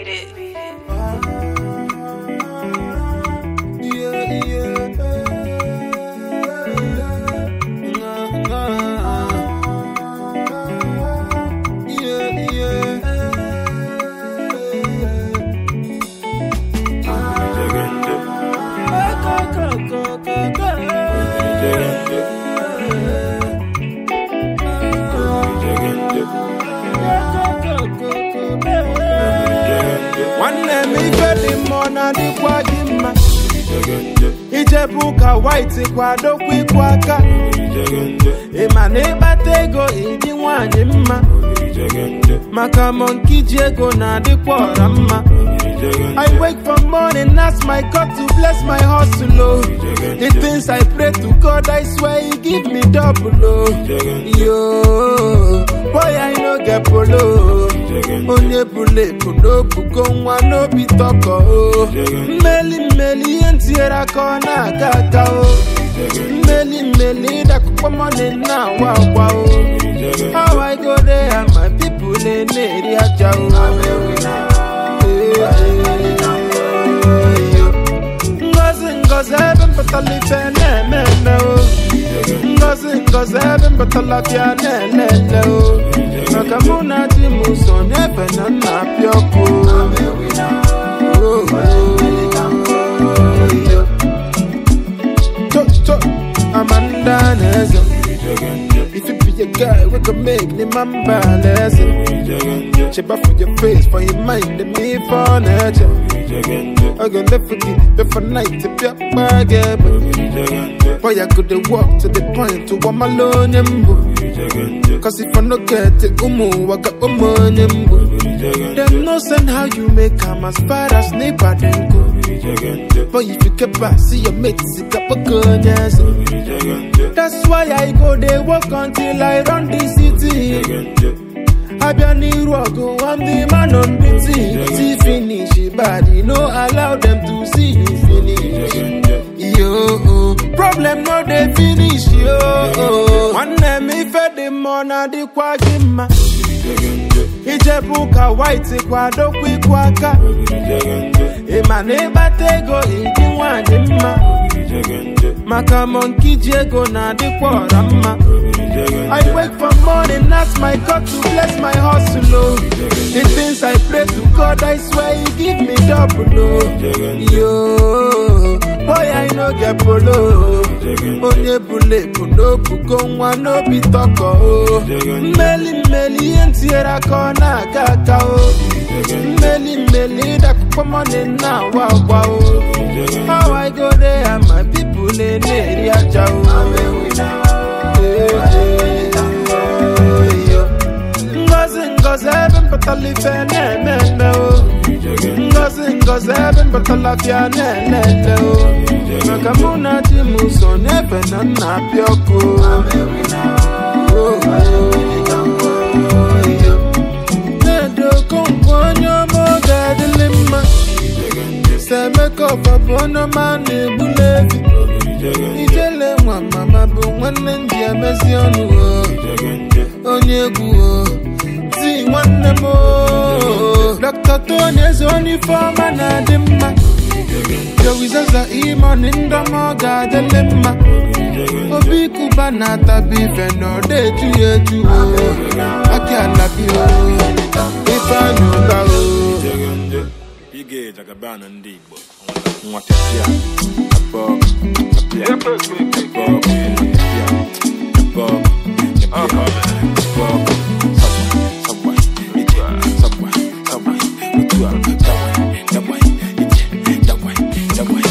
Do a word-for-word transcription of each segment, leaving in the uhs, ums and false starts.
beat it. Yeah, yeah. Nah, nah. Yeah, yeah. One name is very mona di kwa gima. Ijebuka white kwa do kwi kwaka. Emane batego idi nwanye mma. Maka monkey jego na di kwa rama. I wake from morning, ask my God to bless my hustle. Oh. The things I pray to God, I swear He give me double. Oh. Yo, boy I no get polo. Onye bule puno puko no be toko. Oh. Meli meli entiera kona kaka. Oh. Meli meli da kupa money na wow wow. How I go there and my people in area jao. Ngozi eben batali fene mene o. Ngozi ngozi eben batala pia nene le o. Nakamuna ti muso nebe na na pioko. Cho cho Amanda Nezo. If you be a guy, we can make the man balance. Cheba for your face, for your mind, and me for nature. I can live for you, live for night, to be a bargain. Boy, I could walk to the point to one alone. Cause if I no get it, umu, I got umu. Them no send how you make come as far as neighbor then go. But if you get back, see your mates, it up a gun, yes. That's why I go there, walk until I run the city. I be an Irogo, I'm the man on duty. See finish, body, no allow them to see you finish. Yo, problem no they finish, yo. One name me fed the mona di kwa gima. Ijebuka white kwa do kwi kwaka. Emane batego idi nwanye mma. Maka monkey jego na di kwa rama. I wake from morning, ask my God to bless my hustle. Oh. The things I pray to God, I swear He give me double. Oh. Yo, boy I no get polo. Onye bule puno puko no be toko. Oh. Meli meli entiera kona kaka. Oh. Meli meli da kupa money na wow wow. How I go there and my people in area jao. Ngozi eben batali fene mene o. Ngozi ngozi eben batala pia nene o. Nakamuna ti muso nebe na na pioko. Nedo kongonyo moga delima. Seme kofa bono mani bulevi. Ijele mwa mama bu mwane njia mezi onu o. Onye gu o. Si mwane mo. Doctor Tony zoni forma na dimma. Jowizaza ima ninda moga delima. Obi kubana tabi feno de tuye tu o. Aki alabi o. Ifa nyunga o. Ige jagabana ndibo. Mwatepia. Abo. Yeah, first week, big ball. Yeah, the ball. Oh, man. Ball. Subway, subway, subway, subway, subway, subway, subway, subway, subway,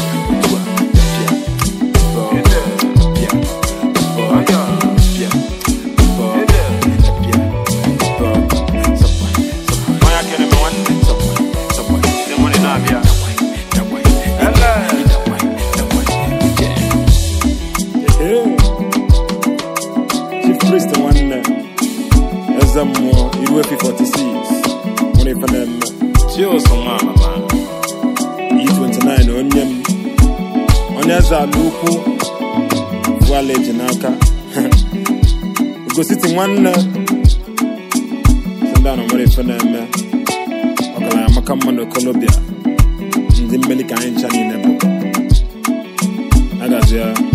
P forty-six. Money for them. Chill some man. E twenty-nine on them. On as a local Wale Janaka. Go sitting one. Send down on money for them. Okay, I'm a ọka mma na Okolobịa ndị mmeli ka anyị ncha niile bụ agazi ya